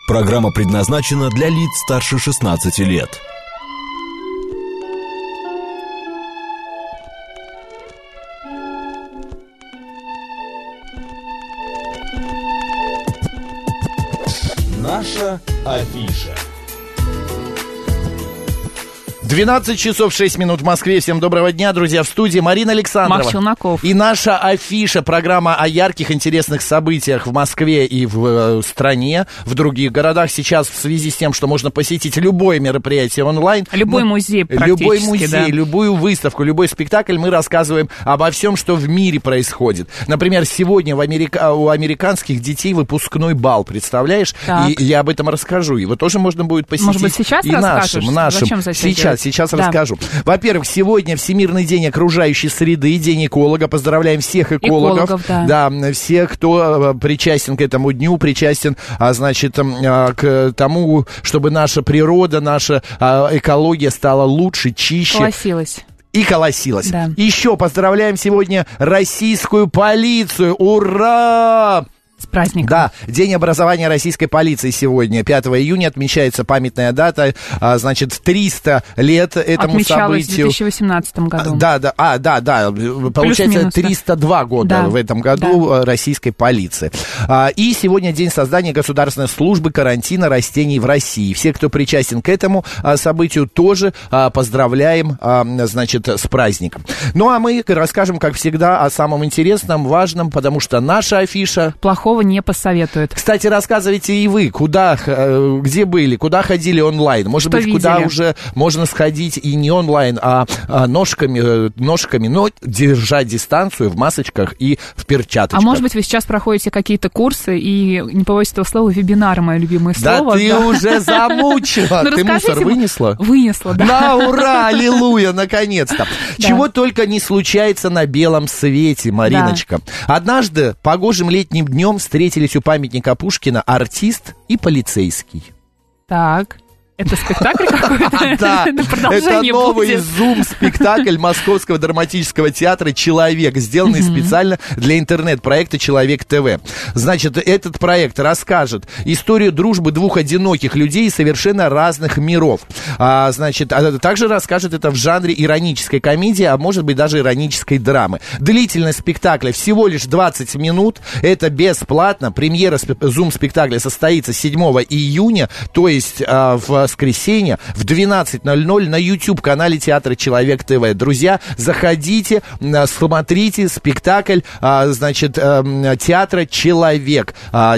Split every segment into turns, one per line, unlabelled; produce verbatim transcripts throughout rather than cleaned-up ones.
Программа предназначена для лиц старше шестнадцати лет. Наша афиша.
двенадцать часов шесть минут в Москве. Всем доброго дня, друзья. В студии Марина Александрова.
Макс Челноков.
И наша афиша, программа о ярких, интересных событиях в Москве и в э, стране, в других городах. Сейчас в связи с тем, что можно посетить любое мероприятие онлайн.
Любой
мы,
музей практически,
Любой музей,
да.
любую выставку, любой спектакль. Мы рассказываем обо всем, что в мире происходит. Например, сегодня в Америка... у американских детей выпускной бал, представляешь?
Так.
И я об этом расскажу. Его тоже можно будет посетить.
Может быть, сейчас
и
расскажешь?
нашим, нашим.
Зачем
Сейчас. Сейчас
да.
расскажу. Во-первых, сегодня Всемирный день окружающей среды, День эколога. Поздравляем всех экологов.
Экологов, да.
Да, всех, кто причастен к этому дню, причастен, а, значит, к тому, чтобы наша природа, наша экология стала лучше, чище.
Колосилась.
И колосилась.
Да.
Еще поздравляем сегодня российскую полицию. Ура!
С праздником.
Да, День образования российской полиции сегодня, пятого июня, отмечается памятная дата, а, значит, триста лет этому
Отмечалось
событию.
в две тысячи восемнадцатом году.
Да, да, а, да, да, получается триста два года
да.
в этом году
да.
российской полиции. А, и сегодня день создания государственной службы карантина растений в России. Все, кто причастен к этому а, событию, тоже а, поздравляем, а, значит, с праздником. Ну, а мы расскажем, как всегда, о самом интересном, важном, потому что наша афиша...
Плохого не посоветует.
Кстати, рассказывайте и вы, куда, где были, куда ходили онлайн. Может
Что
быть,
видели?
Куда уже можно сходить и не онлайн, а, а ножками, ножками, но держать дистанцию в масочках и в перчаточках.
А может быть, вы сейчас проходите какие-то курсы и, не побоюсь этого слова, вебинары, мое любимое
да
слово.
Ты
да.
уже замучила.
Ну,
ты мусор вынесла?
Вынесла, да.
На ура, аллилуйя, наконец-то.
Да.
Чего только не случается на белом свете, Мариночка. Да. Однажды погожим летним днем встретились у памятника Пушкина артист и полицейский.
Так, это спектакль какой-то?
Да, это новый зум-спектакль Московского драматического театра «Человек», сделанный специально для интернет-проекта «Человек ТВ». Значит, этот проект расскажет историю дружбы двух одиноких людей из совершенно разных миров. А, значит, а также расскажет это в жанре иронической комедии, а может быть даже иронической драмы. Длительность спектакля всего лишь двадцать минут. Это бесплатно. Премьера зум-спектакля состоится седьмого июня, то есть а, в воскресенье в двенадцать ноль ноль на YouTube-канале театра «Человек ТВ». Друзья, заходите, смотрите спектакль, значит, театра «Человек»,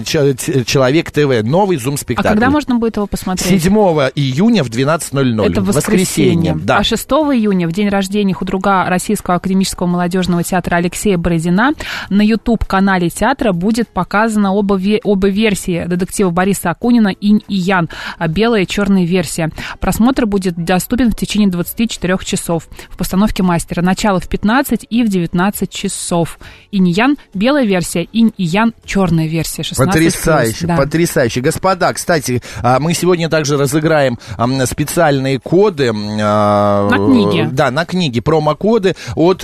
«Человек ТВ», новый зум-спектакль.
А когда можно будет его посмотреть?
седьмого июня в двенадцать ноль ноль.
Это воскресенье.
Да.
А шестого июня, в день рождения худруга Российского академического молодежного театра Алексея Бородина, на YouTube-канале театра будет показана оба, оба версии детектива Бориса Акунина «Инь и Ян», белая и черная версия. Просмотр будет доступен в течение двадцати четырёх часов в постановке мастера. Начало в пятнадцать и в девятнадцать часов. Инь и Ян — белая версия, Инь и Ян — черная версия. шестнадцать плюс.
Потрясающе, да. Потрясающе. Господа, кстати, мы сегодня также разыграем специальные коды.
На книги.
Да, на книги. Промокоды от,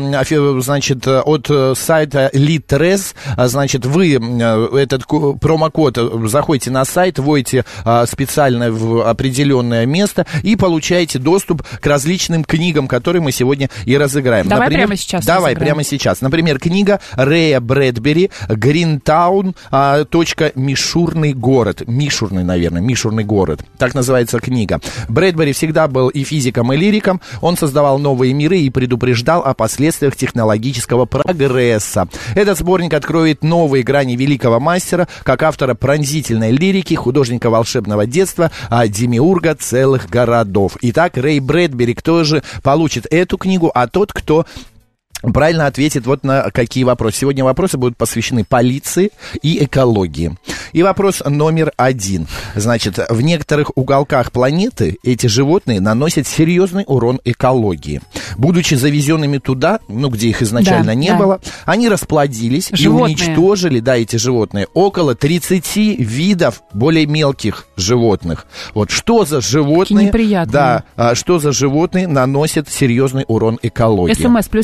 значит, от сайта Litres. Значит, вы этот промокод заходите на сайт, вводите специально в определенное место и получаете доступ к различным книгам, которые мы сегодня и разыграем.
Давай
Например,
прямо сейчас
Давай
разыграем.
прямо сейчас. Например, книга Рэя Брэдбери «Гринтаун. А, точка, Мишурный город». Мишурный, наверное, Мишурный город. Так называется книга. Брэдбери всегда был и физиком, и лириком. Он создавал новые миры и предупреждал о последствиях технологического прогресса. Этот сборник откроет новые грани великого мастера, как автора пронзительной лирики, художника волшебного детства, а демиурга целых городов. Итак, Рэй Брэдбери, кто же получит эту книгу? А тот, кто правильно ответит вот на какие вопросы. Сегодня вопросы будут посвящены полиции и экологии. И вопрос номер один. Значит, в некоторых уголках планеты эти животные наносят серьезный урон экологии. Будучи завезенными туда, ну, где их изначально да, не да. было, они расплодились животные. И уничтожили, да, эти животные, около тридцати видов более мелких животных. Вот что за животные...
Неприятные.
Да, что за животные наносят серьезный урон экологии.
СМС плюс семь девять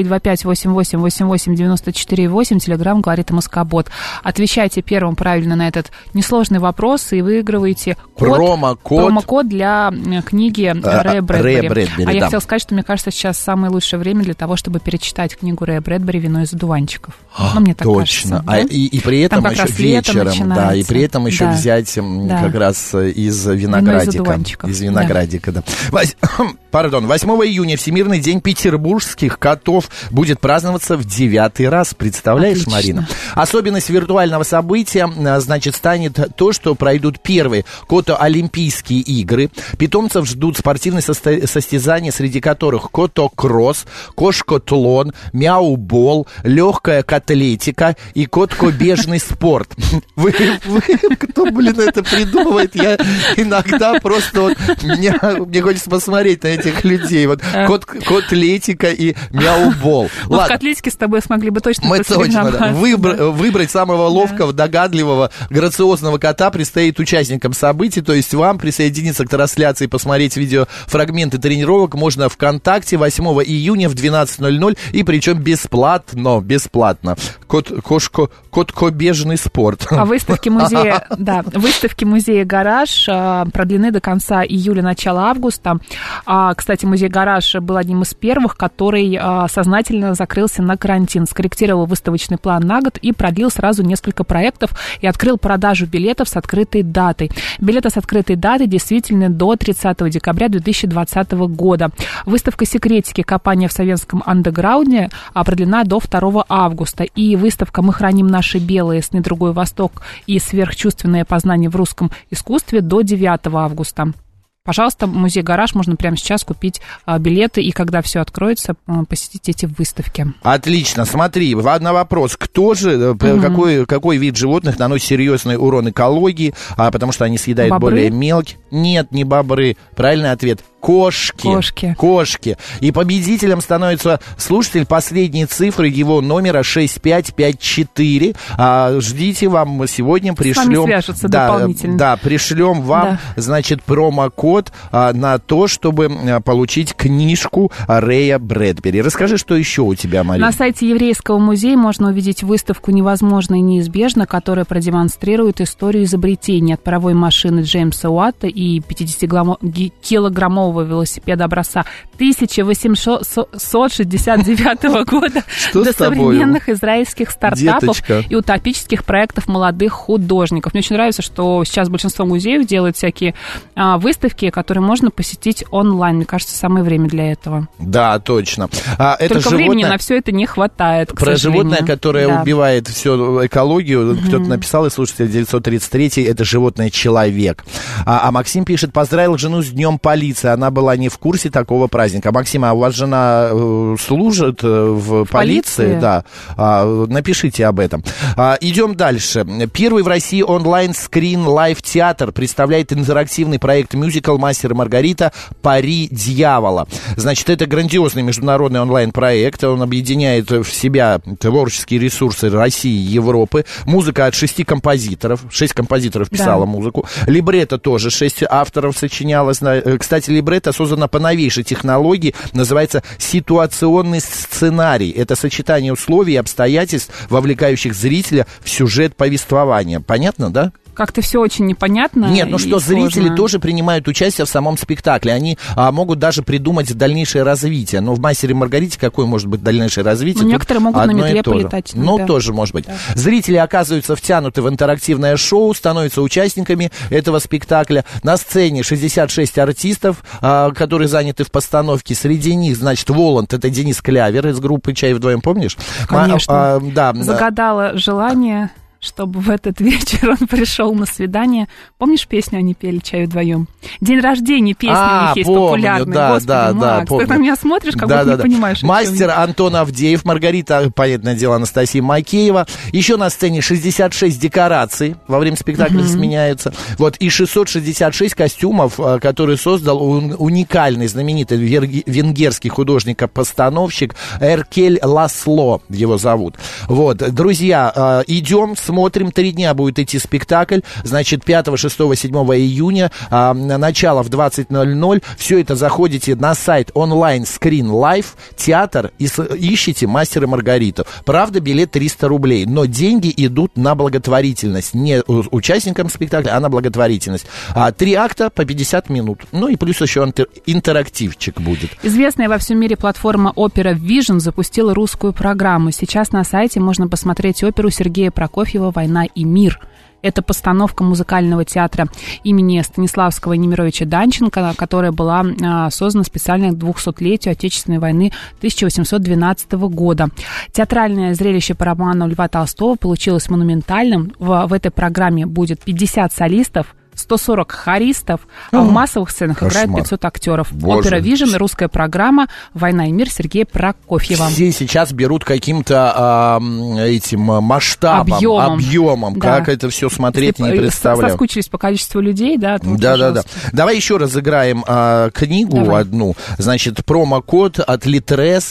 два пять восемь восемь восемь восемь девяносто четыре восемь, телеграм говорит Москобот. Отвечайте первым правильно на этот несложный вопрос и выигрываете код,
промокод,
промокод для книги Рэя Брэдбери.
Брэдбери.
А
да.
я хотела сказать, что мне кажется, сейчас самое лучшее время для того, чтобы перечитать книгу Рэя Брэдбери «Вино из одуванчиков». Ну, мне так
Точно.
кажется. Да?
А, и, и при этом
Там
еще вечером, да, и при этом еще
да.
взять
да.
как раз из виноградика. Из, из виноградика, да. да. Пардон, восьмого июня Всемирный день петербургских котов будет праздноваться в девятый раз. Представляешь, Отлично. Марина? Особенность виртуального события, значит, станет то, что пройдут первые кото-олимпийские игры. Питомцев ждут спортивные состо- состязания, среди которых кото-кросс, кошкотлон, мяу-бол, легкая котлетика и котко-бежный спорт. Вы, вы, кто, блин, это придумывает? Я иногда просто вот, мне, мне хочется посмотреть на этих людей. Вот кот, котлетика и мяу-бол.
Ну, в котлетике с тобой смогли бы точно
Мы точно, да. Выбр, да. Выбрать самого ловкого, да. догадливого, грациозного кота предстоит участникам событий, то есть вам присоединиться к трансляции, посмотреть видеофрагменты тренировок можно ВКонтакте восьмого июня в двенадцать ноль ноль, и причем бесплатно, бесплатно. Кот, кошко, коткобежный спорт.
А выставки музея, да, выставки музея «Гараж» продлены до конца июля, начала августа. А, кстати, музей «Гараж» был одним из первых, который а, сознательно закрылся на карантин, скорректировал выставочный план на год и продлил сразу несколько проектов и открыл продажу билетов с открытой датой. Билеты с открытой датой действительно до тридцатого декабря две тысячи двадцатого года. Выставка «Секретики. Копания в советском андеграунде» продлена до второго августа. И выставка «Мы храним наши белые. Сны. Другой Восток» и «Сверхчувственное познание в русском искусстве» до девятого августа. Пожалуйста, музей «Гараж», можно прямо сейчас купить а, билеты, и когда все откроется, а, посетить эти выставки.
Отлично. Смотри, на вопрос, кто же, mm-hmm. какой, какой вид животных наносит серьезный урон экологии, а, потому что они съедают
бобры?
более мелкие. Нет, не бобры. Правильный ответ. Кошки.
Кошки.
Кошки. И победителем становится слушатель последней цифры его номера шесть пять пять четыре. А, ждите, вам сегодня пришлем...
С вами свяжутся
да,
дополнительно.
Да, пришлем вам, да. значит, промокод а, на то, чтобы а, получить книжку Рэя Брэдбери. Расскажи, что еще у тебя, Марина.
На сайте Еврейского музея можно увидеть выставку «Невозможно и неизбежно», которая продемонстрирует историю изобретения от паровой машины Джеймса Уатта и пятидесятикилограммового велосипеда образца тысяча восемьсот шестьдесят девятого года до современных израильских стартапов
Деточка.
И утопических проектов молодых художников. Мне очень нравится, что сейчас большинство музеев делают всякие а, выставки, которые можно посетить онлайн. Мне кажется, самое время для этого.
Да, точно. А, это
Только
животное...
времени на все это не хватает, к
Про
сожалению.
животное, которое
да.
убивает всю экологию,
Mm-hmm.
кто-то написал, и слушатель девятьсот тридцать три, это животное человек. А, а Максим пишет, поздравил жену с днем полиции. Она была не в курсе такого праздника. Максим, а у вас жена э, служит э, в, в полиции? полиции? Да. А, напишите об этом. А, идем дальше. Первый в России онлайн-скрин лайв-театр представляет интерактивный проект мюзикл «Мастер и Маргарита. Пари дьявола». Значит, это грандиозный международный онлайн-проект. Он объединяет в себя творческие ресурсы России и Европы. Музыка от шести композиторов. Шесть композиторов писала да. музыку. Либретто тоже шесть авторов сочинялось. Кстати, либретто создано по новейшей технологии. Называется ситуационный сценарий. Это сочетание условий и обстоятельств, вовлекающих зрителя в сюжет повествования. Понятно, да?
Как-то все очень непонятно.
Нет, ну что,
сложно.
Зрители тоже принимают участие в самом спектакле. Они а, могут даже придумать дальнейшее развитие. Но в «Мастере и Маргарите» какое может быть дальнейшее развитие?
Ну, некоторые могут на метле полетать.
Ну, да. тоже может быть. Да. Зрители оказываются втянуты в интерактивное шоу, становятся участниками этого спектакля. На сцене шестьдесят шесть артистов, а, которые заняты в постановке. Среди них, значит, Воланд, это Денис Клявер из группы «Чай вдвоем», помнишь?
Конечно.
А, а, да.
Загадала желание... чтобы в этот вечер он пришел на свидание. Помнишь песню они пели «Чай вдвоем»? День рождения песни а, у них есть
помню,
популярная.
Да,
Господи,
да,
Макс,
да, помню.
Ты на меня смотришь, как
да,
будто
да,
не
да.
понимаешь.
Мастер Антон Авдеев, Маргарита, понятное дело, Анастасия Макеева. Еще на сцене шестьдесят шесть декораций во время спектакля mm-hmm. сменяются. Вот, и шестьсот шестьдесят шесть костюмов, которые создал уникальный, знаменитый венгерский художник-постановщик Эркель Ласло, его зовут. Вот, друзья, идем с Посмотрим. Три дня будет идти спектакль. Значит, пятого, шестого, седьмого июня. А, начало в двадцать ноль ноль. Все это заходите на сайт онлайн Screen Life, театр, и с, ищите «Мастера и Маргариту». Правда, билет триста рублей, но деньги идут на благотворительность. Не участникам спектакля, а на благотворительность. А, три акта по пятьдесят минут. Ну и плюс еще интер- интерактивчик будет.
Известная во всем мире платформа Opera Vision запустила русскую программу. Сейчас на сайте можно посмотреть оперу Сергея Прокофьева «Война и мир». Это постановка музыкального театра имени Станиславского и Немировича Данченко, которая была а, создана специально к двухсотлетию Отечественной войны тысяча восемьсот двенадцатого года. Театральное зрелище по роману Льва Толстого получилось монументальным. В, в этой программе будет пятьдесят солистов, сто сорок хористов, а в массовых сценах кошмар. Играет пятьсот актеров. Опера Vision, русская программа «Война и мир» Сергея Прокофьева.
Все сейчас берут каким-то э, этим масштабом, объемом, объемом. Да. Как это все смотреть, если не представляю.
Соскучились по количеству людей, да?
Да, да, да. Давай еще разыграем э, книгу Давай. одну. Значит, промокод от Литрес.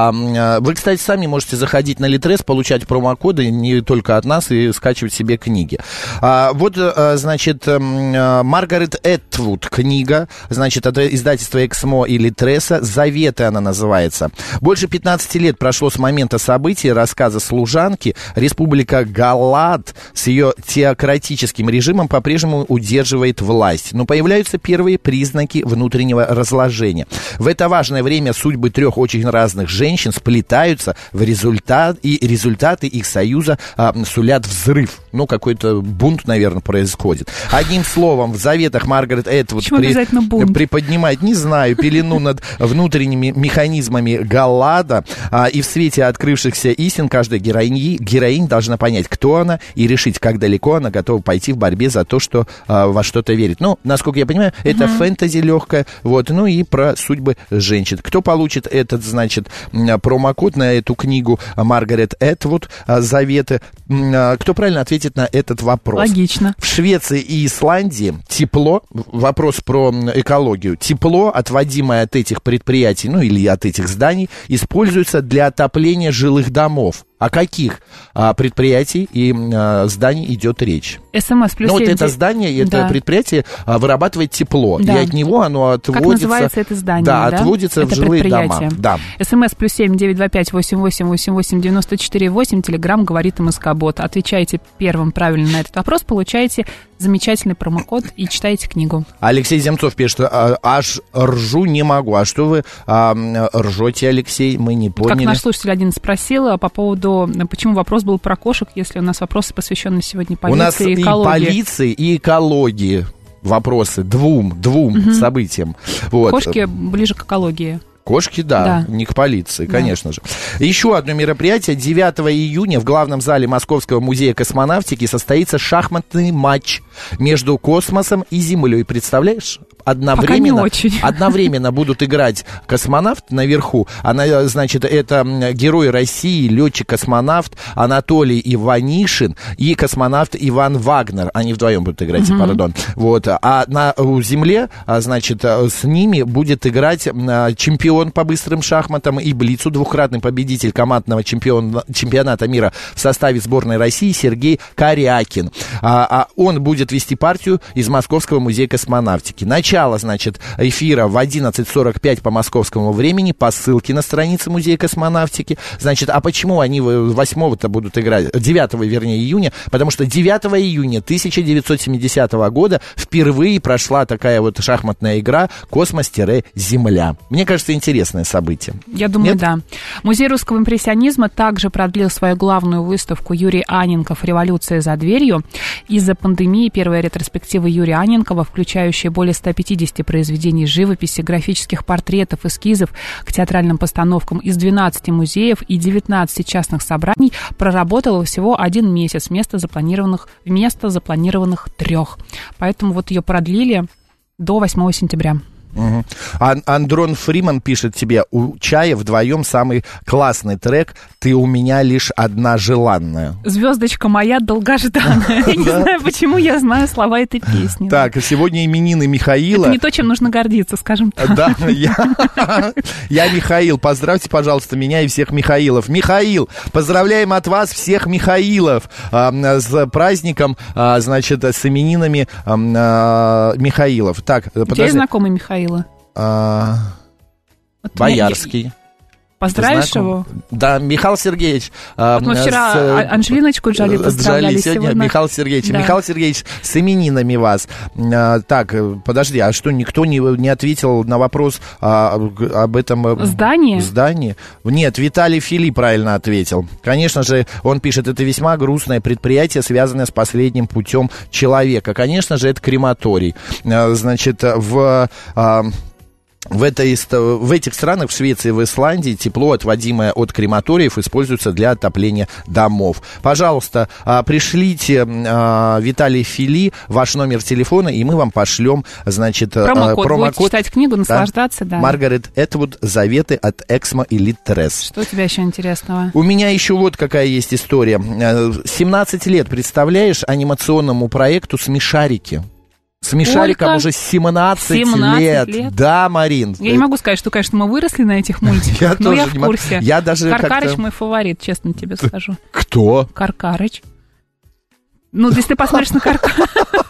Э, вы, кстати, сами можете заходить на Литрес, получать промокоды не только от нас и скачивать себе книги. А, вот, э, значит... Маргарет Этвуд книга, значит, от издательства Эксмо и Литреса. «Заветы» она называется. Больше пятнадцати лет прошло с момента событий рассказа служанки. Республика Галад с ее теократическим режимом по-прежнему удерживает власть. Но появляются первые признаки внутреннего разложения. В это важное время судьбы трех очень разных женщин сплетаются в результат, и результаты их союза а, сулят взрыв. Ну, какой-то бунт, наверное, происходит. Одним словом, в «Заветах» Маргарет Этвуд при, приподнимает, не знаю, пелену над внутренними механизмами Галлада, а, и в свете открывшихся истин каждая героинь, героинь должна понять, кто она, и решить, как далеко она готова пойти в борьбе за то, что а, во что-то верит. Ну, насколько я понимаю, это uh-huh. фэнтези легкое, вот, ну и про судьбы женщин. Кто получит этот, значит, промокод на эту книгу Маргарет Этвуд «Заветы», кто правильно ответит на этот вопрос?
Логично.
В Швеции и Исландии тепло, вопрос про экологию, тепло, отводимое от этих предприятий, ну или от этих зданий, используется для отопления жилых домов. О каких а, предприятий и а, зданий идет речь?
СМС плюс
Ну, вот
семь...
это здание, это да. предприятие а, вырабатывает тепло,
да.
и от него оно отводится...
Как называется это здание?
Да,
да?
отводится
это
в жилые дома. Да.
СМС плюс семь девять два пять восемь восемь восемь восемь девяносто четыре восемь. Телеграм говорит МСК-бот. Отвечаете первым правильно на этот вопрос, получаете замечательный промокод и читаете книгу.
Алексей Земцов пишет, а, аж ржу не могу. А что вы а, ржете, Алексей? Мы не поняли.
Как наш слушатель один спросил по поводу, почему вопрос был про кошек, если у нас вопросы посвящены сегодня полиции и экологии.
У нас и полиции, и экологии вопросы, двум, двум угу. событиям. Вот.
Кошки ближе к экологии.
Кошки, да, да, не к полиции, да. конечно же. Еще одно мероприятие. девятого июня в главном зале Московского музея космонавтики состоится шахматный матч между космосом и Землей. Представляешь? Одновременно, одновременно будут играть космонавт наверху. Она, значит, это герой России, летчик-космонавт Анатолий Иванишин и космонавт Иван Вагнер. Они вдвоем будут играть, uh-huh. пардон. Вот. А на Земле, значит, с ними будет играть чемпион по быстрым шахматам и блицу, двукратный победитель командного чемпиона, чемпионата мира в составе сборной России Сергей Корякин. А, а он будет вести партию из Московского музея космонавтики. Начало, значит, эфира в одиннадцать сорок пять по московскому времени по ссылке на странице Музея космонавтики. Значит, а почему они восьмого-то будут играть, девятого, вернее, июня? Потому что девятого июня тысяча девятьсот семидесятого года впервые прошла такая вот шахматная игра «Космос-Земля». Мне кажется, интересное событие.
Я думаю,
Нет?
да. Музей русского импрессионизма также продлил свою главную выставку «Юрий Анненков. Революция за дверью». Из-за пандемии первая ретроспектива Юрия Анненкова, включающая более ста пятидесяти произведений живописи, графических портретов, эскизов к театральным постановкам из двенадцати музеев и девятнадцати частных собраний, проработала всего один месяц вместо запланированных, вместо запланированных трех. Поэтому вот ее продлили до восьмого сентября.
Угу. Ан- Андрон Фриман пишет тебе: у Чая вдвоем самый классный трек «Ты у меня лишь одна желанная».
Звездочка моя долгожданная. Я не знаю, почему я знаю слова этой песни.
Так, сегодня именины Михаила.
Это не то, чем нужно гордиться, скажем так.
Да, я, я Михаил. Поздравьте, пожалуйста, меня и всех Михаилов. Михаил, поздравляем от вас всех Михаилов а, с праздником, а, значит, с именинами а, Михаилов. Так,
подожди. У тебя есть знакомый Михаила?
А, вот Боярский.
Я... Поздравишь его?
Да, Михаил Сергеевич.
Вот мы вчера с, Анжелиночку Джоли поздравляли.
Джоли сегодня. Сегодня Михаил Сергеевич. Да. Михаил Сергеевич, с именинами вас. А, так, подожди, а что, никто не, не ответил на вопрос а, об этом
здании?
здании? Нет, Виталий Фили правильно ответил. Конечно же, он пишет, это весьма грустное предприятие, связанное с последним путем человека. Конечно же, это крематорий. А, значит, в... А, В, этой, в этих странах, в Швеции, в Исландии, тепло, отводимое от крематориев, используется для отопления домов. Пожалуйста, пришлите Виталий Фили ваш номер телефона, и мы вам пошлем, значит,
промокод.
промокод.
Будете читать книгу, наслаждаться, да. да.
Маргарет Этвуд, «Заветы от Эксмо Элит Трес».
Что у тебя еще интересного?
У меня еще вот какая есть история. семнадцать лет, представляешь, анимационному проекту «Смешарики». Смешарикам
Сколько?
уже семнадцать,
семнадцать
лет.
лет.
Да, Марин.
Я не могу сказать, что, конечно, мы выросли на этих мультиках,
я
но я в
не
курсе.
Я даже
Каркарыч
как-то...
мой фаворит, честно тебе скажу.
Кто?
Каркарыч. Ну, если ты посмотришь на Каркарыч...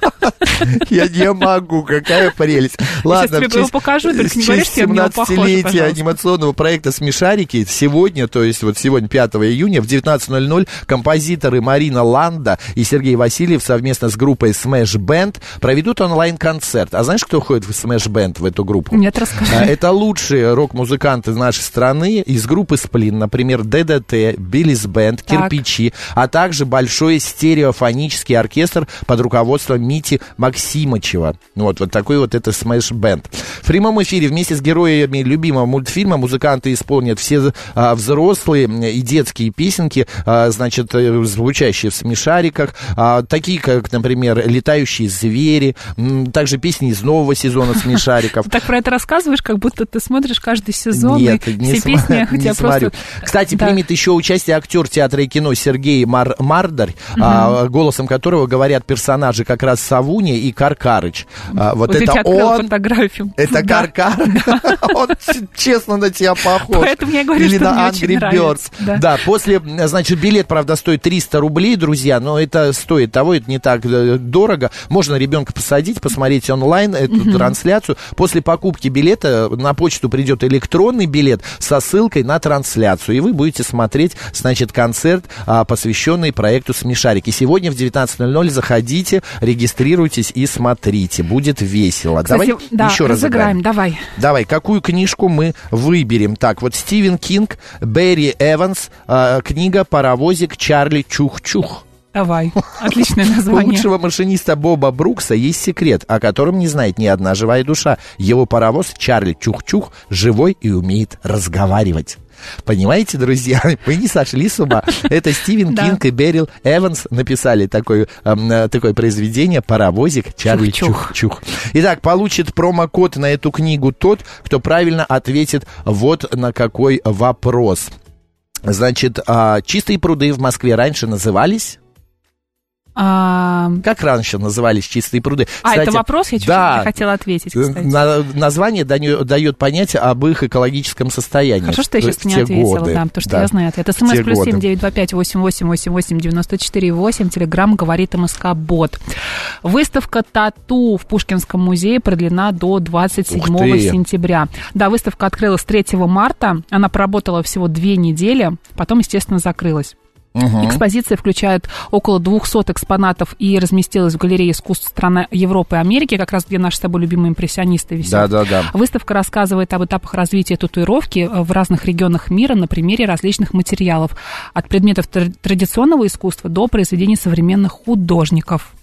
Я не могу, какая прелесть. Ладно,
сейчас тебе его покажу, только не говоришь, что я на него похож,
семнадцатилетие анимационного проекта «Смешарики» сегодня, то есть вот сегодня, пятого июня, в девятнадцать ноль ноль, композиторы Марина Ланда и Сергей Васильев совместно с группой Smash Band проведут онлайн-концерт. А знаешь, кто входит в Smash Band, в эту группу?
Нет, расскажи.
Это лучшие рок-музыканты нашей страны из группы «Сплин», например, ДДТ, Биллис Бэнд, Кирпичи, а также большой стереофонический оркестр под руководством Мити Максимычева. Вот, вот такой вот это Smash Band. В прямом эфире вместе с героями любимого мультфильма музыканты исполнят все а, взрослые и детские песенки, а, значит, звучащие в смешариках, а, такие как, например, «Летающие звери», м, также песни из нового сезона смешариков.
Так про это рассказываешь, как будто ты смотришь каждый сезон.
Нет,
и
не,
все
см-
песни,
не
хотя
смотрю.
просто...
Кстати,
да.
примет еще участие актер театра и кино Сергей Мар- Мардарь, угу. а, голосом которого говорят персонажи как раз Савуня и Каркарыч. А, вот, вот это он...
фотографию.
Это да. Каркар? Да. Он честно на тебя похож.
Поэтому я говорю,
или
что
на
мне очень нравится.
Да. да, после, значит, билет, правда, стоит триста рублей, друзья, но это стоит того, это не так дорого. Можно ребенка посадить, посмотреть онлайн эту угу. трансляцию. После покупки билета на почту придет электронный билет со ссылкой на трансляцию, и вы будете смотреть, значит, концерт, посвященный проекту «Смешарики». Сегодня в девятнадцать ноль ноль заходите, регистрируйтесь и смотрите. Будет весело.
Кстати,
давай
да,
еще раз
разыграем. Давай.
Давай, какую книжку мы выберем? Так, вот Стивен Кинг, Берри Эванс, э, книга «Паровозик Чарли Чух-Чух».
Давай, отличное название.
У лучшего машиниста Боба Брукса есть секрет, о котором не знает ни одна живая душа. Его паровоз Чарли Чух-Чух живой и умеет разговаривать. Понимаете, друзья, мы не сошли с ума. Это Стивен
да.
Кинг и Беррил Эванс написали такое, э, такое произведение «Паровозик Чарли Чух-Чух». Чух. Итак, получит промокод на эту книгу тот, кто правильно ответит вот на какой вопрос. Значит, э, чистые пруды в Москве раньше назывались...
А...
Как раньше назывались чистые пруды?
А,
Кстати,
это вопрос, я чуть-чуть
да,
не хотела ответить, кстати.
На, название дает понятие об их экологическом состоянии.
Хорошо, что я сейчас не ответила, годы. Да, потому что да. я знаю ответ. СМС плюс семь девять два пять восемь восемь восемь восемь девяносто четыре восемь, телеграмм говорит МСК-бот. Выставка «Тату» в Пушкинском музее продлена до двадцать седьмого сентября. Да, выставка открылась третьего марта, она проработала всего две недели, потом, естественно, закрылась. Угу. Экспозиция включает около двухсот экспонатов и разместилась в галерее искусств стран Европы и Америки, как раз где наши с тобой любимые импрессионисты висят. Да, да, да. Выставка рассказывает об этапах развития татуировки в разных регионах мира на примере различных материалов, от предметов традиционного искусства до произведений современных художников.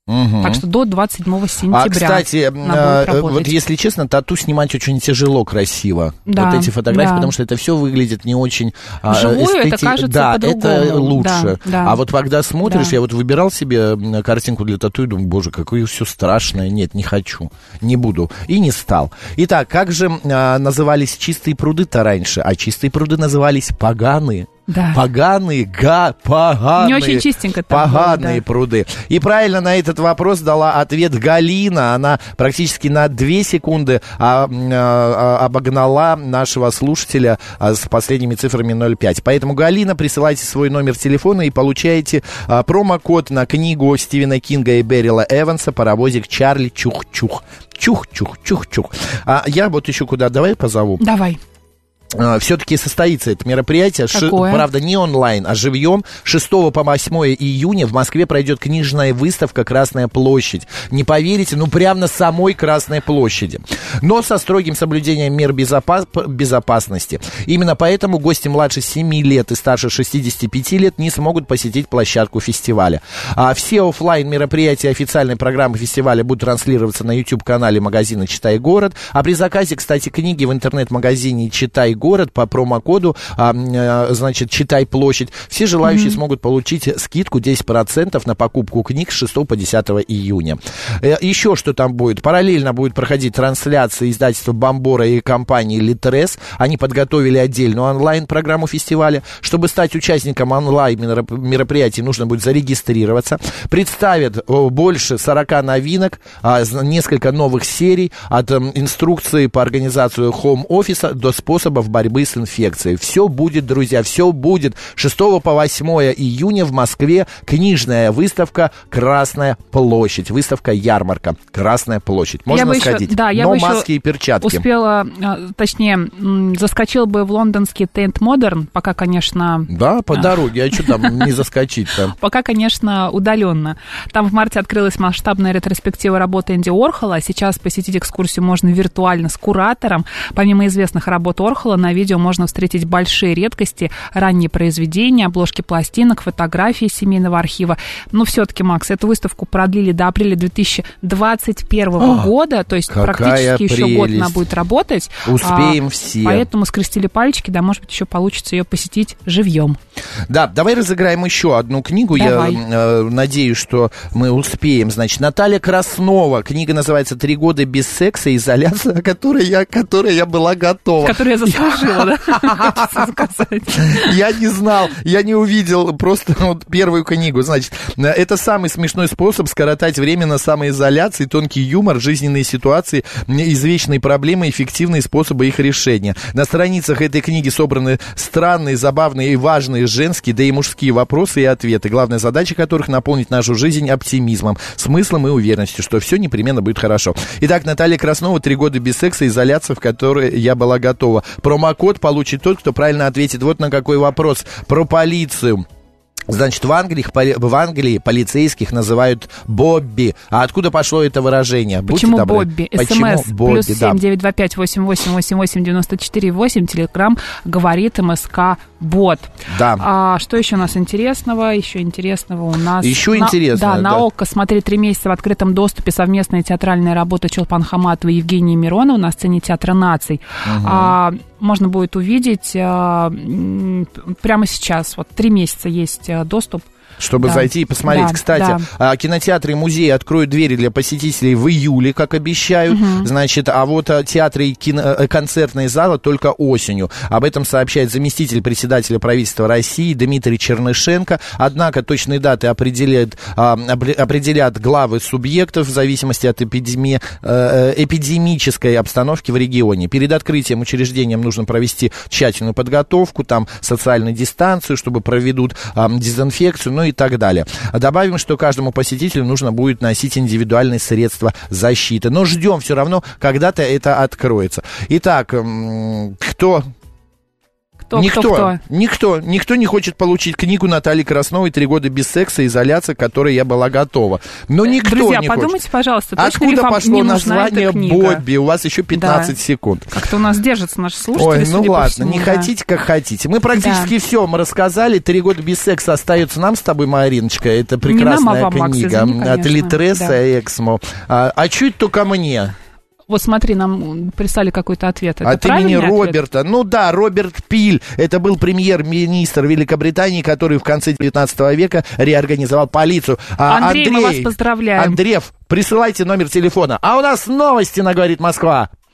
Угу.
Так что до двадцать седьмого сентября.
А, кстати, э, вот если честно, тату снимать очень тяжело, красиво.
Да,
вот эти фотографии,
да.
потому что это все выглядит не очень
вживую
эстети...
это кажется
да,
по-другому.
это лучше.
Да, да.
А вот когда смотришь,
Да.
я вот выбирал себе картинку для тату и думаю, боже, какое все страшное. Нет, не хочу, не буду. И не стал. Итак, как же а, назывались чистые пруды-то раньше? А чистые пруды назывались поганые.
Да.
Поганые, га, поганые.
Не очень чистенько там
Поганые
было, да.
пруды. И правильно на этот вопрос дала ответ Галина. Она практически на две секунды а, а, обогнала нашего слушателя а, с последними цифрами ноль пять. Поэтому, Галина, присылайте свой номер телефона и получаете а, промокод на книгу Стивена Кинга и Беррила Эванса «Паровозик Чарли Чух-Чух». Чух-Чух-Чух-Чух. А я вот еще куда, давай позову.
Давай.
Все-таки состоится это мероприятие, Ши, правда, не онлайн, а живьем. шестого по восьмое июня в Москве пройдет книжная выставка «Красная площадь». Не поверите, ну прямо на самой Красной площади. Но со строгим соблюдением мер безопас, безопасности. Именно поэтому гости младше семи лет и старше шестидесяти пяти лет не смогут посетить площадку фестиваля. А все офлайн мероприятия официальной программы фестиваля будут транслироваться на YouTube-канале магазина «Читай город». А при заказе, кстати, книги в интернет-магазине «Читай город» по промокоду, а, а, значит, «Читай площадь», все желающие mm-hmm. смогут получить скидку десять процентов на покупку книг с шестого по десятое июня. Еще что там будет? Параллельно будет проходить трансляция издательства «Бомбора» и компании «Литрес». Они подготовили отдельную онлайн-программу фестиваля. Чтобы стать участником онлайн-мероприятий, нужно будет зарегистрироваться. Представят больше сорока новинок, несколько новых серий, от инструкции по организации хоум-офиса до способов борьбы с инфекцией. Все будет, друзья, все будет. шестого по восьмое июня в Москве книжная выставка «Красная площадь». Выставка-ярмарка «Красная площадь». Можно
я
сходить,
еще, да, я
но
бы
маски и перчатки.
Успела, точнее, заскочил бы в лондонский Тент Модерн, пока, конечно...
Да, по дороге, а что там не заскочить-то?
Пока, конечно, удаленно. Там в марте открылась масштабная ретроспектива работы Энди Уорхола. Сейчас посетить экскурсию можно виртуально с куратором. Помимо известных работ Уорхола, на видео можно встретить большие редкости, ранние произведения, обложки пластинок, фотографии семейного архива. Но все-таки, Макс, эту выставку продлили до апреля две тысячи двадцать первого О, года, то есть практически
прелесть.
еще год она будет работать.
Успеем
а,
все.
Поэтому скрестили пальчики, да, может быть, еще получится ее посетить живьем.
Да, давай разыграем еще одну книгу.
Давай.
Я э, надеюсь, что мы успеем. Значит, Наталья Краснова. Книга называется «Три года без секса. Изоляция», которой я, которой я была готова.
Которую я заслужила, да?
Я не знал, я не увидел просто вот первую книгу. Значит, это самый смешной способ скоротать время на самоизоляции, тонкий юмор, жизненные ситуации, извечные проблемы, эффективные способы их решения. На страницах этой книги собраны странные, забавные и важные женские, да и мужские вопросы и ответы, главная задача которых наполнить нашу жизнь оптимизмом, смыслом и уверенностью, что все непременно будет хорошо. Итак, Наталья Краснова «Три года без секса. Изоляция, в которой я была готова». Промокод получит тот, кто правильно ответит вот на какой вопрос. Про полицию. Значит, в Англии, в Англии полицейских называют Бобби. А откуда пошло это выражение?
Почему Бобби?
Почему
СМС
Бобби?
плюс семь девять два пять восемь восемь восемь восемь девяносто четыре восемь. Телеграм говорит МСК Бот.
Да.
А что еще у нас интересного? Еще интересного у нас...
Еще
на,
интересного,
да,
да.
на ОККО смотри три месяца в открытом доступе совместная театральная работа Чулпан Хаматова и Евгения Миронова на сцене Театра наций. Угу. А, можно будет увидеть а, прямо сейчас. Вот три месяца есть доступ.
Чтобы
да.
зайти и посмотреть.
Да,
Кстати,
да.
кинотеатры и музеи откроют двери для посетителей в июле, как обещают. Угу. Значит, а вот театры и кино, концертные залы только осенью. Об этом сообщает заместитель председателя правительства России Дмитрий Чернышенко. Однако точные даты определяют, определят главы субъектов в зависимости от эпидемии, эпидемической обстановки в регионе. Перед открытием учреждениям нужно провести тщательную подготовку, там социальную дистанцию, чтобы проведут дезинфекцию, ну и так далее. Добавим, что каждому посетителю нужно будет носить индивидуальные средства защиты. Но ждем все равно, когда-то это откроется. Итак, кто...
Кто,
никто,
кто, кто?
никто, никто не хочет получить книгу Натальи Красновой «Три года без секса, изоляция», к которой я была готова. Но никто
Друзья,
не
подумайте,
хочет.
пожалуйста, точно
Откуда
ли вам
пошло
не нужна
название
эта книга?
Бобби? У вас еще пятнадцать
Да.
секунд.
Как-то у нас держатся наши слушатели,
Ой, ну
судя по
ладно,
всему,
не
да.
хотите, как хотите. Мы практически
Да.
все мы рассказали. «Три года без секса» остается нам с тобой, Мариночка. Это
Не
прекрасная
нам, а вам, Макс,
книга
извини,
от
конечно.
Литреса
Да.
Эксмо. А, а чуть только мне.
Вот смотри, нам прислали какой-то ответ. Это
От имени
правильный ответ?
Роберта. Ну да, Роберт Пиль. Это был премьер-министр Великобритании, который в конце девятнадцатого века реорганизовал полицию. А
Андрей, мы вас поздравляем.
Андрей, присылайте номер телефона. А у нас новости на «Говорит Москва».